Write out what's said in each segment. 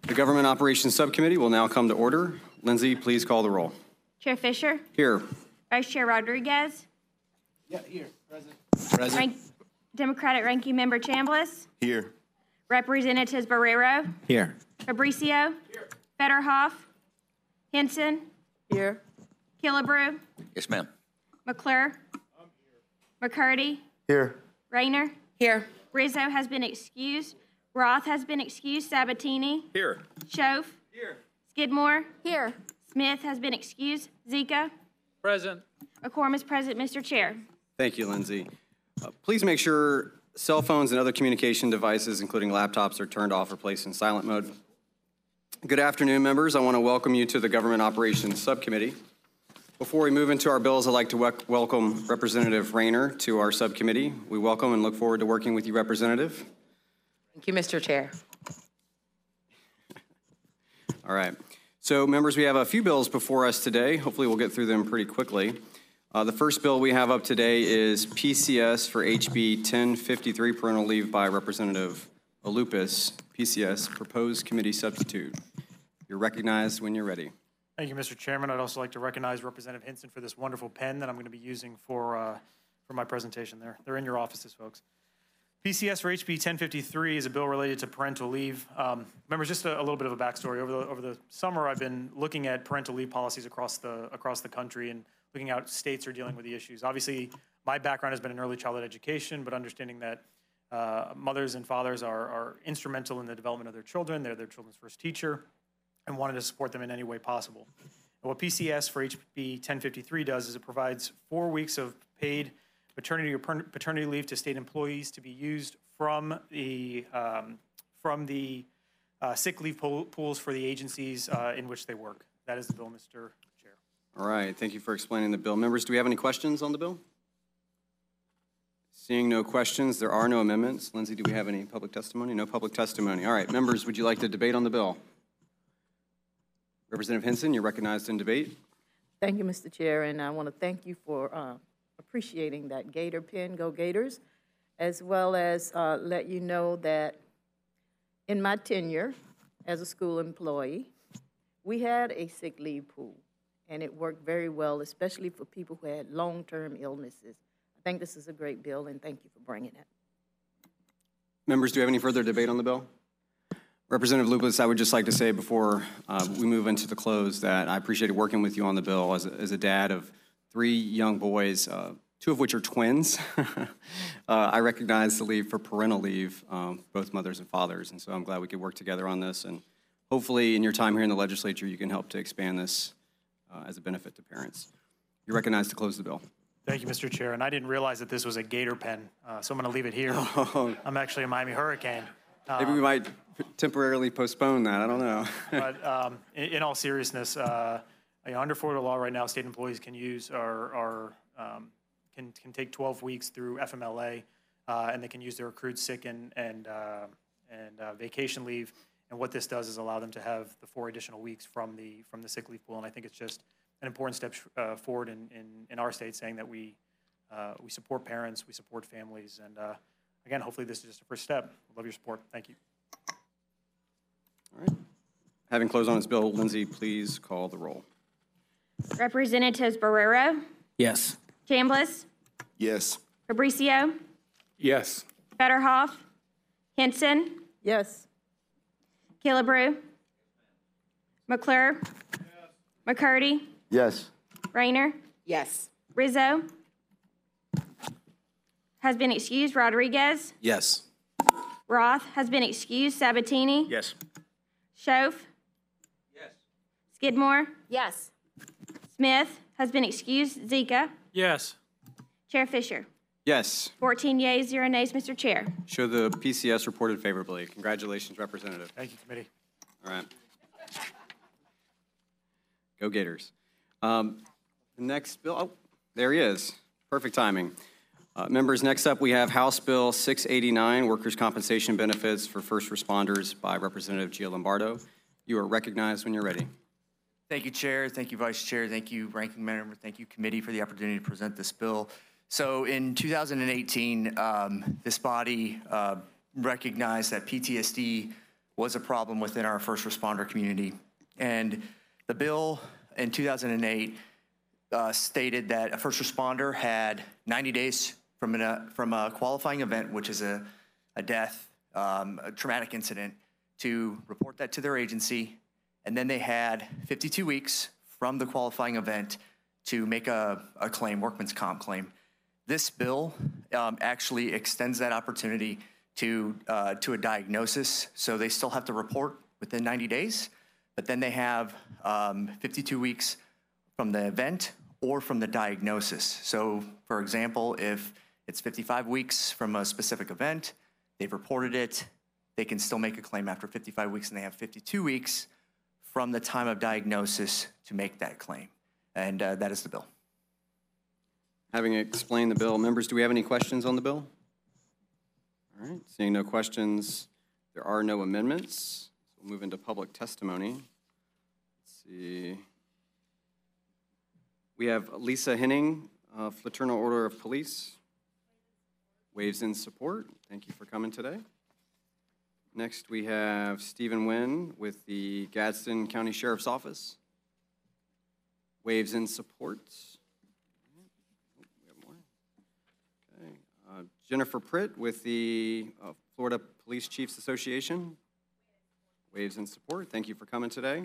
The Government Operations Subcommittee will now come to order. Lindsay, please call the roll. Chair Fisher, Here. Vice Chair Rodriguez, Yeah, here. Present. Democratic Ranking Member Chambliss, Here. Representatives Barrero, Here. Fabricio, Fetterhoff, Henson, Here. Killebrew, Yes, ma'am. McClure, McCurdy, Here. Rayner, Here. Rizzo has been excused, Roth has been excused, Sabatini, Here. Schoaf, Skidmore, Here. Smith has been excused, Zika. Present. A quorum is present, Mr. Chair. Thank you, Lindsay. Please make sure cell phones and other communication devices, including laptops, are turned off or placed in silent mode. Good afternoon, members. I want to welcome you to the Government Operations Subcommittee. Before we move into our bills, I'd like to welcome Representative Rayner to our subcommittee. We welcome and look forward to working with you, Representative. Thank you, Mr. Chair. All right. So, members, we have a few bills before us today. Hopefully, we'll get through them pretty quickly. The first bill we have up today is PCS for HB 1053, parental leave by Representative Alupis. PCS, proposed committee substitute. You're recognized when you're ready. Thank you, Mr. Chairman. I'd also like to recognize Representative Hinson for this wonderful pen that I'm going to be using for my presentation there. They're in your offices, folks. PCS for HB 1053 is a bill related to parental leave. Members, just a little bit of a backstory. Over the summer, I've been looking at parental leave policies across the country and looking at how states are dealing with the issues. Obviously, my background has been in early childhood education, but understanding that mothers and fathers are instrumental in the development of their children. They're their children's first teacher, and wanted to support them in any way possible. And what PCS for HB 1053 does is it provides 4 weeks of paid maternity or paternity leave to state employees to be used from the sick leave pools for the agencies in which they work. That is the bill, Mr. Chair. All right. Thank you for explaining the bill. Members, do we have any questions on the bill? Seeing no questions, there are no amendments. Lindsay, do we have any public testimony? No public testimony. All right. Members, would you like to debate on the bill? Representative Hinson, you're recognized in debate. Thank you, Mr. Chair, and I want to thank you for appreciating that Gator pen, Go Gators, as well as let you know that in my tenure as a school employee, we had a sick leave pool, and it worked very well, especially for people who had long-term illnesses. I think this is a great bill, and thank you for bringing it. Members, do we have any further debate on the bill? Representative Lupis, I would just like to say before we move into the close that I appreciated working with you on the bill as a dad of 3 young boys, 2 of which are twins. I recognize the leave for parental leave, both mothers and fathers, and so I'm glad we could work together on this. And hopefully in your time here in the legislature, you can help to expand this as a benefit to parents. You're recognized to close the bill. Thank you, Mr. Chair. And I didn't realize that this was a Gator pen, so I'm going to leave it here. Oh. I'm actually a Miami Hurricane. Maybe we might temporarily postpone that. I don't know. But in all seriousness, under Florida law right now, state employees can use can take 12 weeks through FMLA, and they can use their accrued sick and vacation leave. And what this does is allow them to have the 4 additional weeks from the sick leave pool. And I think it's just an important step forward in our state, saying that we support parents, we support families, and again, hopefully this is just a first step. Love your support. Thank you. All right. Having closed on this bill, Lindsay, please call the roll. Representatives Barrero, Yes. Chambliss, Yes. Fabricio, Yes. Fetterhoff, Henson, Yes. Killebrew, McClure, McCurdy, Yes. Rayner, Yes. Rizzo has been excused, Rodriguez, Yes. Roth has been excused, Sabatini, Yes. Schoaf, Skidmore, Yes. Smith has been excused, Zika. Yes. Chair Fisher. Yes. 14 yeas, 0 nays, Mr. Chair. Show the PCS reported favorably. Congratulations, Representative. Thank you, committee. All right. Go Gators. The next bill, oh, there he is. Perfect timing. Members, next up we have House Bill 689, Workers' Compensation Benefits for First Responders by Representative Gia Lombardo. You are recognized when you're ready. Thank you, Chair. Thank you, Vice Chair. Thank you, Ranking Member. Thank you, Committee, for the opportunity to present this bill. So in 2018, this body recognized that PTSD was a problem within our first responder community. And the bill in 2008 stated that a first responder had 90 days from a qualifying event, which is a death, a traumatic incident, to report that to their agency. And then they had 52 weeks from the qualifying event to make a claim, workman's comp claim. This bill actually extends that opportunity to a diagnosis. So they still have to report within 90 days, but then they have 52 weeks from the event or from the diagnosis. So for example, if it's 55 weeks from a specific event, they've reported it, they can still make a claim after 55 weeks, and they have 52 weeks from the time of diagnosis to make that claim. And that is the bill. Having explained the bill, members, do we have any questions on the bill? All right, seeing no questions, there are no amendments. So we'll move into public testimony. Let's see. We have Lisa Henning, Fraternal Order of Police. Waves in support. Thank you for coming today. Next, we have Stephen Nguyen with the Gadsden County Sheriff's Office. Waves in support. We have more. Okay. Jennifer Pritt with the Florida Police Chiefs Association. Waves in support. Thank you for coming today.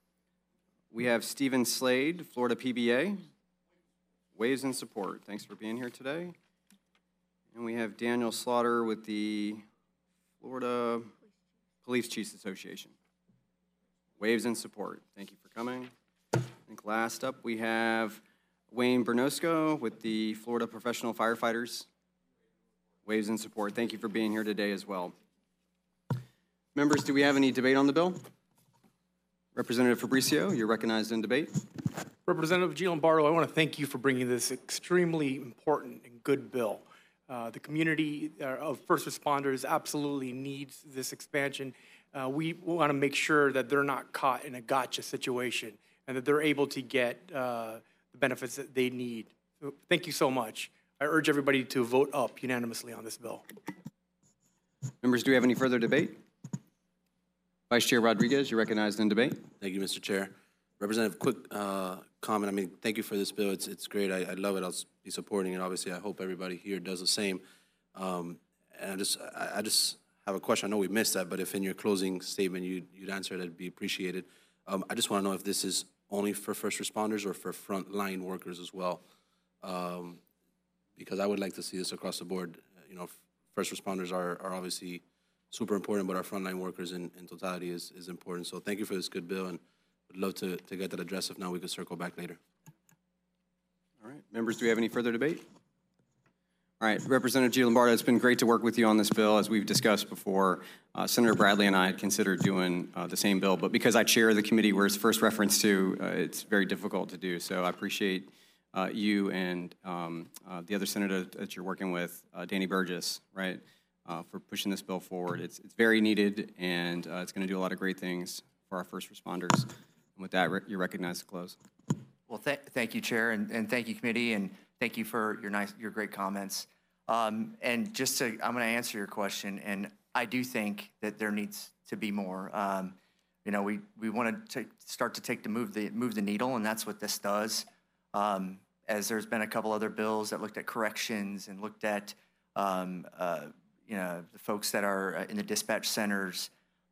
We have Stephen Slade, Florida PBA. Waves in support. Thanks for being here today. And we have Daniel Slaughter with the Florida Police Chiefs Association. Waves in support. Thank you for coming. I think last up we have Wayne Bernosco with the Florida Professional Firefighters. Waves in support. Thank you for being here today as well. Members, do we have any debate on the bill? Representative Fabricio, you're recognized in debate. Representative Gianbarlo, I want to thank you for bringing this extremely important and good bill. The community of first responders absolutely needs this expansion. We want to make sure that they're not caught in a gotcha situation and that they're able to get the benefits that they need. So thank you so much. I urge everybody to vote up unanimously on this bill. Members, do we have any further debate? Vice Chair Rodriguez, you're recognized in debate. Thank you, Mr. Chair. Representative, quick comment. I mean, thank you for this bill. It's great. I love it. I'll be supporting it. Obviously, I hope everybody here does the same. And I just have a question. I know we missed that, but if in your closing statement you'd answer it, that'd be appreciated. I just want to know if this is only for first responders or for frontline workers as well, because I would like to see this across the board. You know, first responders are obviously super important, but our frontline workers in totality is important. So thank you for this good bill, and would love to get that addressed. If not, we could circle back later. All right, members, do we have any further debate? All right, Representative Gianbarlo, it's been great to work with you on this bill. As we've discussed before, Senator Bradley and I had considered doing the same bill, but because I chair the committee where it's first referenced to, it's very difficult to do. So I appreciate you and the other senator that you're working with, Danny Burgess, right, for pushing this bill forward. It's very needed, and it's going to do a lot of great things for our first responders. And with that, you're recognized to close. Well, thank you, Chair, and thank you, committee, and thank you for your great comments. And just I'm going to answer your question, and I do think that there needs to be more. You know, we want to start to move the needle, and that's what this does. As there's been a couple other bills that looked at corrections and looked at you know, the folks that are in the dispatch centers.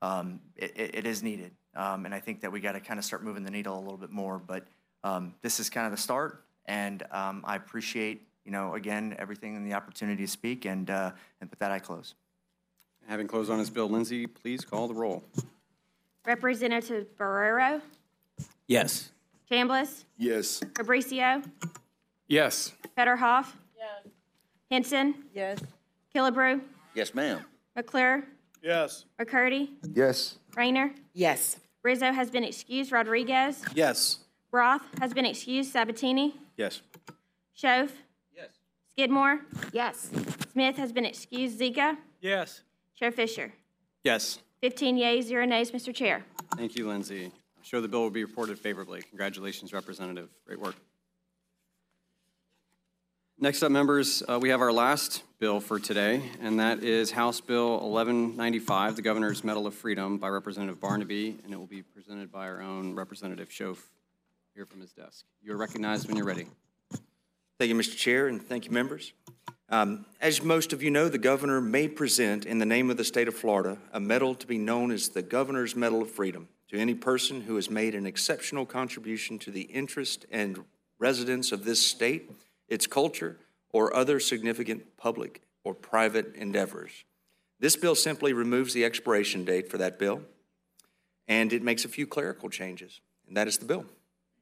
It is needed, and I think that we got to kind of start moving the needle a little bit more. But this is kind of the start, and I appreciate, you know, again, everything and the opportunity to speak, and with that, I close. Having closed on this bill, Lindsay, please call the roll. Representative Barrero, Yes. Chambliss, Yes. Fabricio, Yes. Fetterhoff. Yes. Henson, Yes. Killebrew, Yes, ma'am. McClure, Yes. McCurdy, Yes. Rayner, Yes. Rizzo has been excused, Rodriguez, Yes. Roth has been excused, Sabatini, Yes. Schoaf, Yes. Skidmore, Yes. Smith has been excused, Zika, Yes. Chair Fisher. Yes. 15 yeas, 0 nays, Mr. Chair. Thank you, Lindsay. I'm sure the bill will be reported favorably. Congratulations, Representative. Great work. Next up, members, we have our last bill for today, and that is House Bill 1195, the Governor's Medal of Freedom by Representative Barnaby, and it will be presented by our own Representative Schoaf here from his desk. You're recognized when you're ready. Thank you, Mr. Chair, and thank you, members. As most of you know, the governor may present, in the name of the state of Florida, a medal to be known as the Governor's Medal of Freedom to any person who has made an exceptional contribution to the interest and residents of this state, its culture, or other significant public or private endeavors. This bill simply removes the expiration date for that bill, and it makes a few clerical changes, and that is the bill.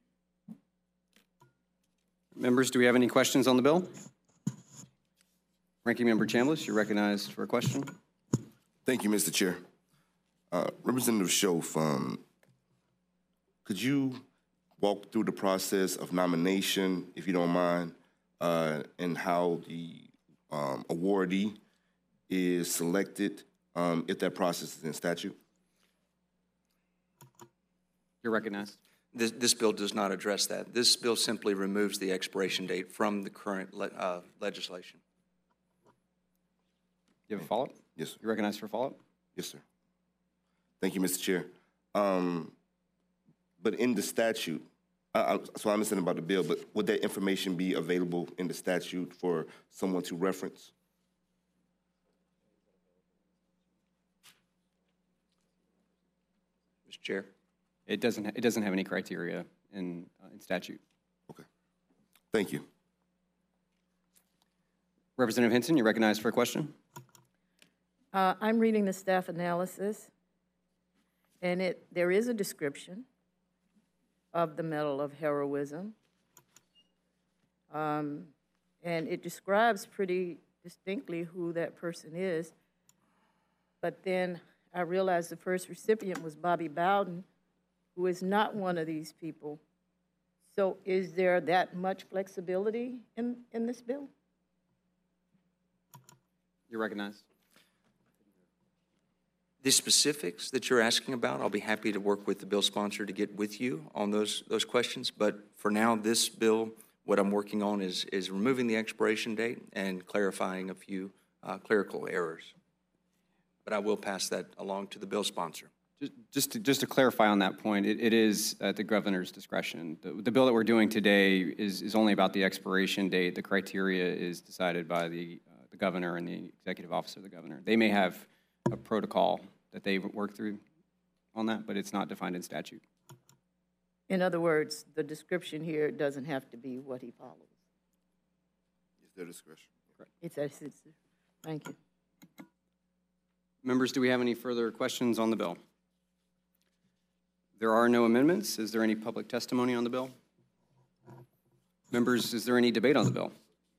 Members, do we have any questions on the bill? Ranking Member Chambliss, you're recognized for a question. Thank you, Mr. Chair. Representative Schoaf, could you walk through the process of nomination, if you don't mind, and how the awardee is selected if that process is in statute? You're recognized. This bill does not address that. This bill simply removes the expiration date from the current legislation. You have a follow-up? Yes, sir. You're recognized for a follow-up? Yes, sir. Thank you, Mr. Chair. But in the statute, so I understand about the bill, but would that information be available in the statute for someone to reference? Mr. Chair. It doesn't have any criteria in statute. Okay. Thank you. Representative Hinson, you're recognized for a question. I'm reading the staff analysis, and there is a description of the Medal of Heroism, and it describes pretty distinctly who that person is. But then I realized the first recipient was Bobby Bowden, who is not one of these people. So is there that much flexibility in this bill? You're recognized. The specifics that you're asking about, I'll be happy to work with the bill sponsor to get with you on those questions. But for now, this bill, what I'm working on is removing the expiration date and clarifying a few clerical errors. But I will pass that along to the bill sponsor. Just to clarify on that point, it is at the governor's discretion. The bill that we're doing today is only about the expiration date. The criteria is decided by the governor and the executive officer of the governor. They may have a protocol that they work through on that, but it's not defined in statute. In other words, the description here doesn't have to be what he follows. It's their discretion. Correct. Thank you. Members, do we have any further questions on the bill? There are no amendments. Is there any public testimony on the bill? Members, is there any debate on the bill?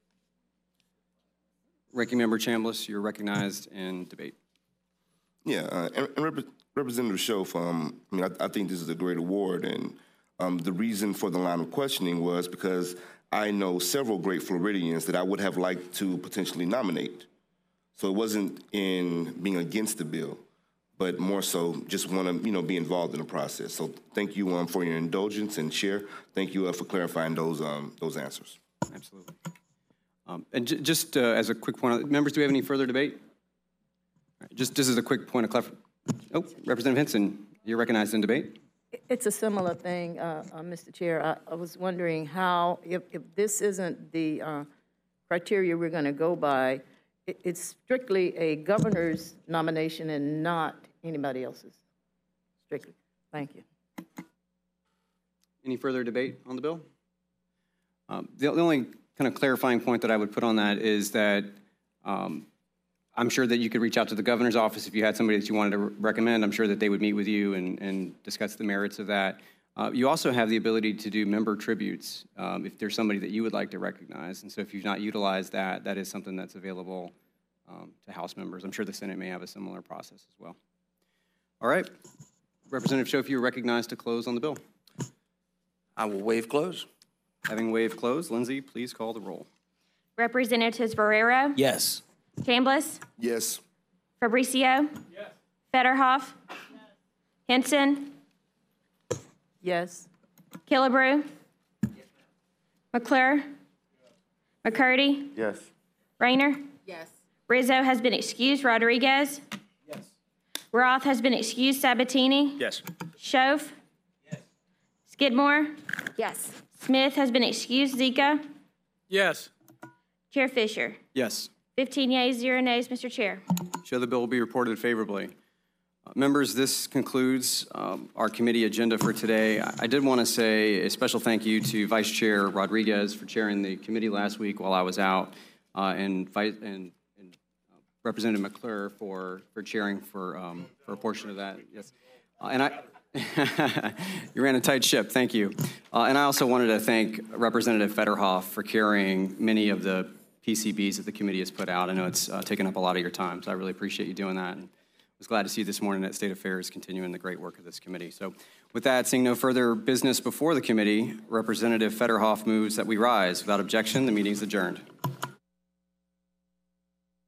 Ranking Member Chambliss, you're recognized in debate. Yeah, and Representative Schoaf, I mean, I think this is a great award, and the reason for the line of questioning was because I know several great Floridians that I would have liked to potentially nominate. So it wasn't in being against the bill, but more so just want to, be involved in the process. So thank you for your indulgence, and Chair, thank you for clarifying those answers. Absolutely. And just as a quick point, members, do we have any further debate? Just as a quick point of clarification. Oh, Representative Hinson, you're recognized in debate. It's a similar thing, Mr. Chair. I was wondering how, if this isn't the criteria we're going to go by, it's strictly a governor's nomination and not anybody else's. Strictly. Thank you. Any further debate on the bill? The only kind of clarifying point that I would put on that is that I'm sure that you could reach out to the governor's office if you had somebody that you wanted to recommend. I'm sure that they would meet with you and discuss the merits of that. You also have the ability to do member tributes if there's somebody that you would like to recognize. And so if you've not utilized that, that is something that's available to House members. I'm sure the Senate may have a similar process as well. All right. Representative Schoaf, you're recognized to close on the bill. I will waive close. Having waived close, Lindsay, please call the roll. Representatives Barrero? Yes. Chambliss? Yes. Fabricio? Yes. Federhoff? Yes. Hinson? Yes. Killebrew? Yes, McClure? Yes. McCurdy? Yes. Rayner? Yes. Rizzo has been excused. Rodriguez? Yes. Roth has been excused. Sabatini? Yes. Schoaf? Skidmore? Yes. Smith has been excused. Zika? Yes. Chair Fisher? Yes. 15 yeas, 0 nays, Mr. Chair. Show the bill will be reported favorably. Members, this concludes our committee agenda for today. I did want to say a special thank you to Vice Chair Rodriguez for chairing the committee last week while I was out, and Representative McClure for chairing for a portion of that. Yes, you ran a tight ship. Thank you. And I also wanted to thank Representative Federhoff for carrying many of the PCBs that the committee has put out. I know it's taken up a lot of your time, so I really appreciate you doing that. And I was glad to see you this morning that State Affairs continuing the great work of this committee. So with that, seeing no further business before the committee, Representative Federhoff moves that we rise. Without objection, the meeting is adjourned.